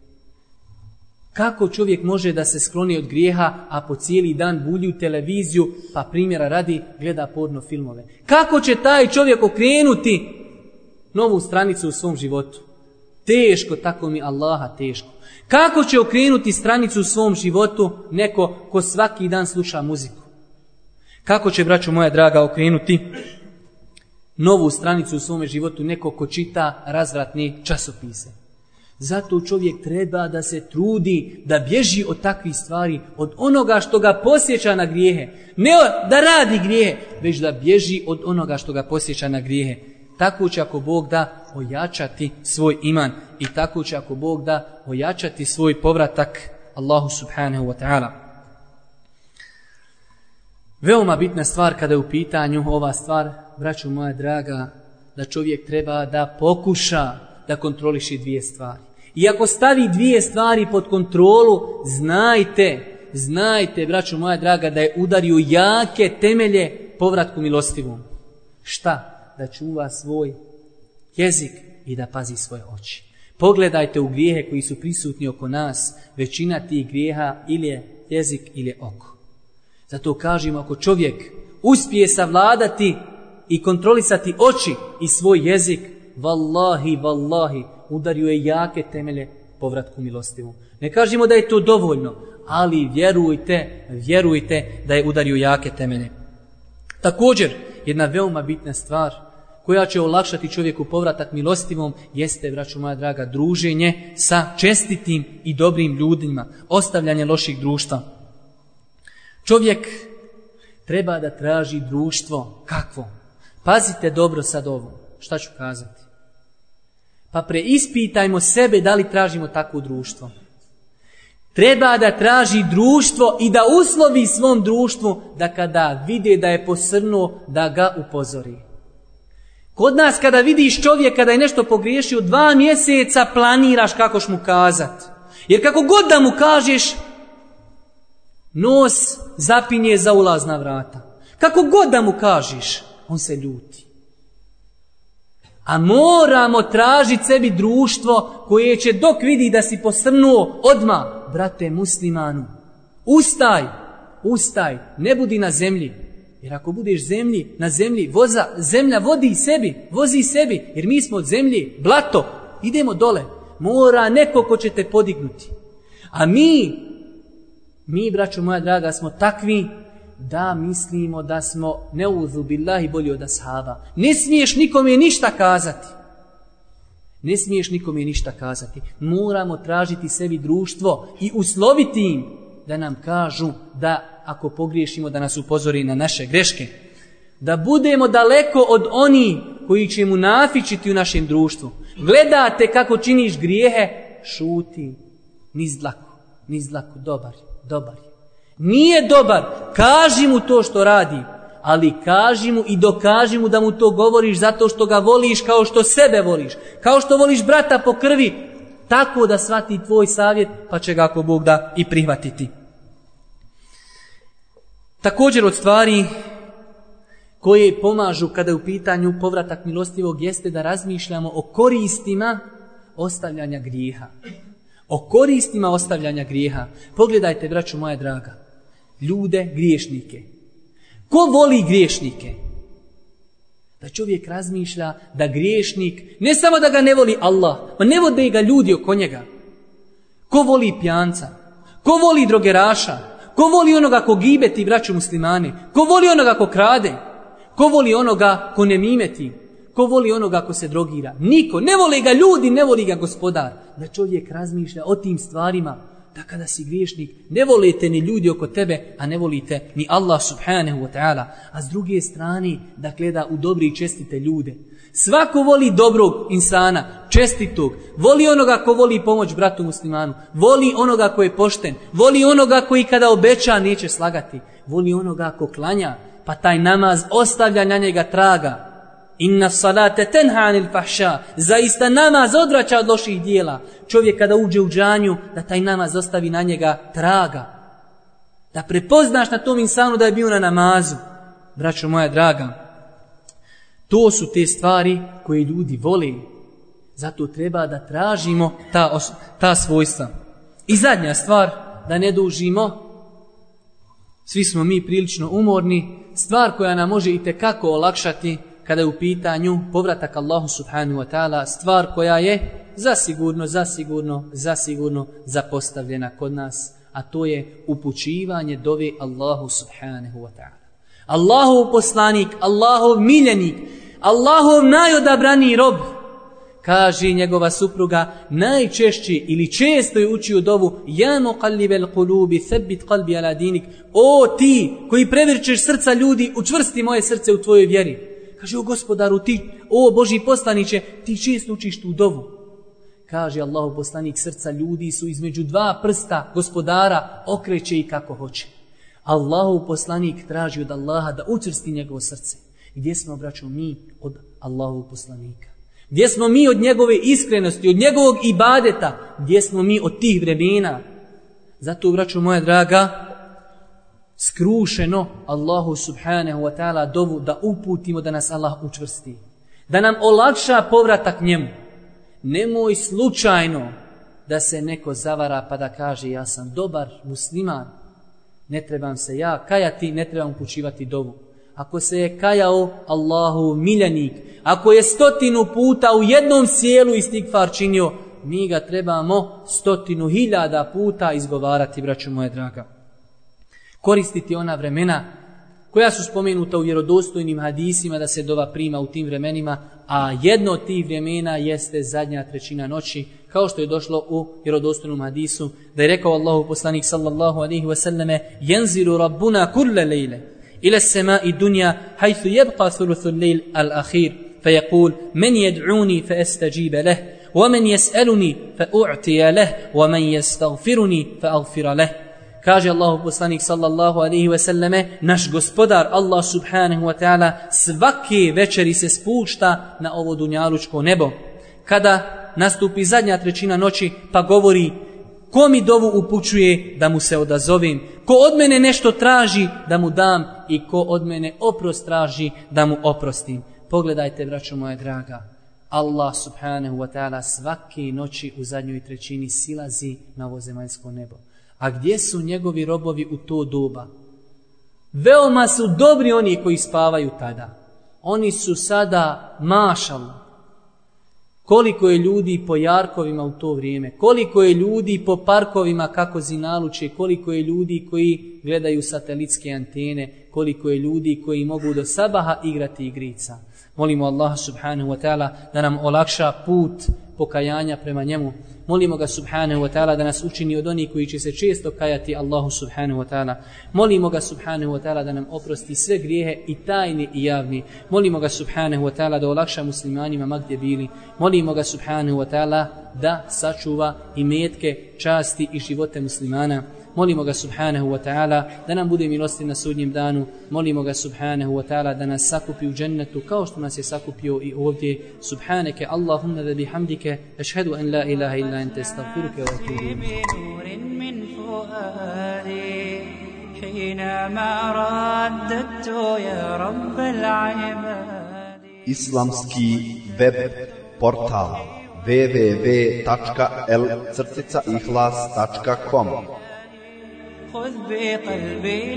Kako čovjek može da se skloni od grijeha, a po cijeli dan bulji u televiziju, pa primjera radi gleda porno filmove? Kako će taj čovjek okrenuti novu stranicu u svom životu? Teško, tako mi Allaha teško. Kako će okrenuti stranicu u svom životu neko ko svaki dan sluša muziku? Kako će, braćo moja draga, okrenuti novu stranicu u svom životu neko ko čita razvratne časopise? Zato čovjek treba da se trudi, da bježi od takvih stvari, od onoga što ga posjeća na grijehe. Ne da radi grijehe, već da bježi od onoga što ga posjeća na grijehe. Tako će, ako Bog da, ojačati svoj iman i tako će, ako Bog da, ojačati svoj povratak Allahu subhanahu wa ta'ala. Veoma bitna stvar kada je u pitanju ova stvar, braćo moja draga, da čovjek treba da pokuša da kontroliši dvije stvari. I ako stavi dvije stvari pod kontrolu, znajte, znajte, braćo moja draga, da je udario jake temelje povratku milostivom. Šta? Da čuva svoj jezik i da pazi svoje oči. Pogledajte u grijehe koji su prisutni oko nas. Većina tih grijeha ili je jezik ili je oko. Zato kažemo, ako čovjek uspije savladati i kontrolisati oči i svoj jezik, vallahi, vallahi, udario je jake temelje povratku milostivom. Ne kažemo da je to dovoljno, ali vjerujte, vjerujte da je udario jake temelje. Također, jedna veoma bitna stvar koja će olakšati čovjeku povratak milostivom jeste, braćo moja draga, druženje sa čestitim i dobrim ljudima, ostavljanje loših društva. Čovjek treba da traži društvo. Kakvo? Pazite dobro sad ovo. Šta ću kazati? Pa preispitajmo sebe da li tražimo takvo društvo. Treba da traži društvo i da uslovi svom društvu da kada vide da je posrnuo, da ga upozori. Kod nas kada vidiš čovjeka da je nešto pogriješio, dva mjeseca planiraš kako ćeš mu kazat. Jer kako god da mu kažeš, nos zapinje za ulazna vrata. Kako god da mu kažeš, on se ljuti. A moramo tražiti sebi društvo koje će dok vidi da si posrnuo odmah, brate muslimanu, ustaj, ustaj, ne budi na zemlji. Jer ako budeš zemlji, na zemlji, voza, zemlja vodi sebi, vozi sebi, jer mi smo od zemlji, blato, idemo dole. Mora neko ko će te podignuti. A mi, mi, braćo moja draga, smo takvi da mislimo da smo neuzu billahi bolji od ashaba. Ne smiješ nikome ništa kazati. Ne smiješ nikome ništa kazati. Moramo tražiti sebi društvo i usloviti im da nam kažu da ako pogriješimo da nas upozori na naše greške. Da budemo daleko od onih koji će munafičiti u našem društvu. Gledate kako činiš grijehe, šuti. Niz dlaku, niz dlaku, dobar je, dobar je. Nije dobar, kaži mu to što radi, ali kaži mu i dokaži mu da mu to govoriš zato što ga voliš kao što sebe voliš. Kao što voliš brata po krvi, tako da shvati tvoj savjet, pa će ga ako Bog da i prihvatiti. Također od stvari koje pomažu kada je u pitanju povratak milostivog jeste da razmišljamo o koristima ostavljanja grijeha. O koristima ostavljanja grijeha. Pogledajte, braćo moja draga, ljude, griješnike. Ko voli griješnike? Da čovjek razmišlja da griješnik, ne samo da ga ne voli Allah, ma ne vode ga ljudi oko njega. Ko voli pijanca? Ko voli drogeraša? Ko voli onoga ko gibeti, braćo muslimani? Ko voli onoga ko krade? Ko voli onoga ko ne mimeti? Ko voli onoga ko se drogira? Niko. Ne voli ga ljudi, ne voli ga gospodar. Da čovjek razmišlja o tim stvarima, da kada si griješnik, ne volite ni ljudi oko tebe, a ne volite ni Allah subhanahu wa ta'ala. A s druge strane, da gleda u dobri i čestite ljude. Svako voli dobrog insana, čestitog. Voli onoga ko voli pomoć bratu muslimanu. Voli onoga ko je pošten. Voli onoga koji kada obeća neće slagati. Voli onoga ko klanja, pa taj namaz ostavlja na njega traga. Inna salate tenha anil fahša. Zaista namaz odvraća od loših dijela. Čovjek kada uđe u džanju, da taj namaz ostavi na njega traga. Da prepoznaš na tom insanu da je bio na namazu. Braćo moja draga, to su te stvari koje ljudi vole. Zato treba da tražimo ta, ta svojstva. I zadnja stvar, da ne dužimo, svi smo mi prilično umorni, stvar koja nam može itekako olakšati kada je u pitanju povratak Allahu subhanahu wa ta'ala, stvar koja je zasigurno, zasigurno, zasigurno zapostavljena kod nas, a to je upućivanje dove Allahu subhanahu wa ta'ala. Allahov poslanik, Allahov miljenik, Allahov najodabraniji rob, kaže njegova supruga, najčešći ili često je učio dovu, ja muqallibel qulubi thabbit qalbi ala dinik, o ti koji prevrćeš srca ljudi, učvrsti moje srce u tvojoj vjeri. Kaže, o gospodaru, ti, o Božji poslaniće, ti često učiš tu dovu. Kaže Allahov poslanik, srca ljudi su između dva prsta gospodara, okreće i kako hoće. Allahov poslanik traži od Allaha da učvrsti njegovo srce. Gdje smo, braćo, mi od Allahovog poslanika? Gdje smo mi od njegove iskrenosti, od njegovog ibadeta? Gdje smo mi od tih vremena? Zato, braćo moja draga, skrušeno Allahu subhanahu wa ta'ala dovu da uputimo da nas Allah učvrsti. Da nam olakša povratak njemu. Nemoj slučajno da se neko zavara pa da kaže ja sam dobar musliman. Ne trebam se ja kajati, ne trebam upućivati dovu. Ako se je kajao Allahu miljenik, ako je stotinu puta u jednom sjelu istigfar činio, mi ga trebamo stotinu hiljada puta izgovarati, braćo moje draga. Koristiti ona vremena koja su spomenuta u vjerodostojnim hadisima da se dova prima u tim vremenima, a jedno od tih vremena jeste zadnja trećina noći, kao što je došlo u vjerodostojnom hadisu, da je rekao Allahu poslanik sallallahu alejhi ve selleme: "Yanzilu rabbuna kulla lejle ila as-sama'i dunya haythu yabqa thuluthu al-layl al-akhir, fayaqul man yad'uni fa astajiba lahu, wa man yas'aluni fa u'tiya lahu, wa man yastaghfiruni fa aghfir lahu." Kaže Allahu poslanik sallallahu alejhi ve selleme, naš gospodar Allah subhanahu wa ta'ala svake večeri se spušta na ovo dunjalučko nebo. Kada nastupi zadnja trećina noći, pa govori: ko mi dovu upućuje da mu se odazovem, ko od mene nešto traži da mu dam i ko od mene oprost traži da mu oprostim. Pogledajte, braćo moja draga, Allah subhanahu wa ta'ala svake noći u zadnjoj trećini silazi na ovo zemaljsko nebo. A gdje su njegovi robovi u to doba? Veoma su dobri oni koji spavaju tada. Oni su sada mašallah. Koliko je ljudi po jarkovima u to vrijeme, koliko je ljudi po parkovima kako zinaluče, koliko je ljudi koji gledaju satelitske antene, koliko je ljudi koji mogu do sabaha igrati igrica. Molimo Allaha subhanahu wa ta'ala da nam olakša put pokajanja prema njemu. Molimo ga subhanahu wa ta'ala da nas učini od onih koji će se često kajati Allahu subhanahu wa ta'ala. Molimo ga subhanahu wa ta'ala da nam oprosti sve grijehe i tajni i javni. Molimo ga subhanahu wa ta'ala da olakša muslimanima ma gdje bili. Molimo ga subhanahu wa ta'ala da sačuva imetke, časti i živote muslimana. Molimo ga subhanahu wa ta'ala da nam bude milostiv na sudnjem danu. Molimo ga subhanahu wa ta'ala da nas sakupi u džennetu kao što nas je sakupio i ovdje. Subhaneke Allahumma da bihamdike ašhedu an la ilaha illa ente astaghfiruke wa atubu ilayk. Islamski web portal w w w tačka l ihlas tačka com. خذ بقلبي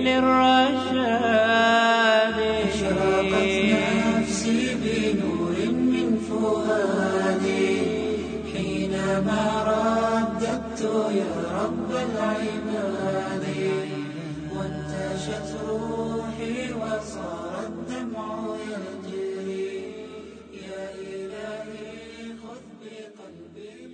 للرشاد أشرقت نفسي بنور من فؤادي حينما رددت يا رب العباد وانتشت روحي وصار الدمع يجري يا إلهي خذ بقلبي